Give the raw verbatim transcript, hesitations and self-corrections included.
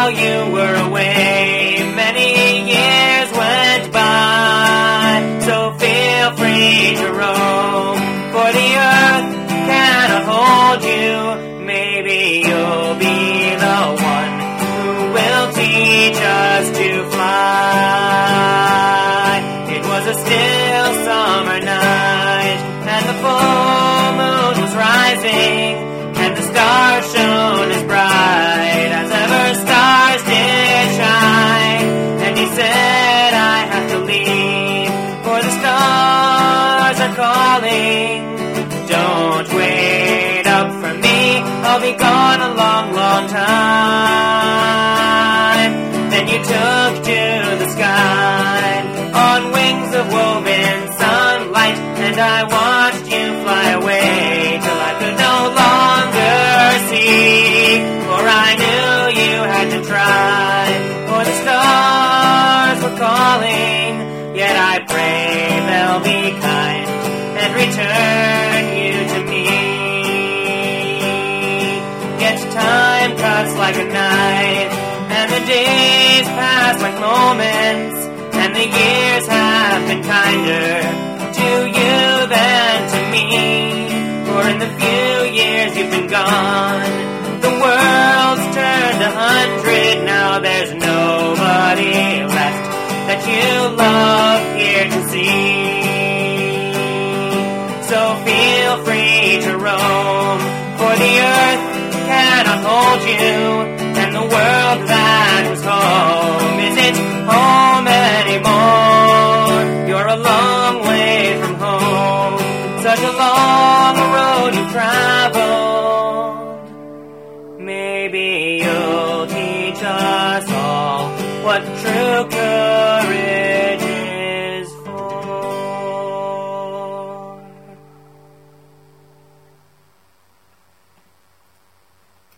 while you were away, many years went by. So feel free to roam, for the earth cannot hold you. Maybe you'll be the one who will teach us to fly. It was a still summer night, and the full moon was rising, and the stars shone as bright as ever stars did shine. And he said, I have to leave, for the stars are calling. Don't wait up for me, I'll be gone a long, long time. Then you took to the sky on wings of woven sunlight, and I watched you fly away till I could no longer see. For I knew you had to try, for the stars were calling. Yet I pray they'll be kind and return you to me. Yet time cuts like a knife, and the days pass like moments, and the years have been kinder to you than to me. For in the few years you've been gone, the world's turned a hundred. Now there's nobody left that you love here to see. So feel free to roam, for the earth cannot hold you, and the world that was home isn't home anymore. You're a long way from home, such a long road you traveled. Maybe you'll teach us all what true could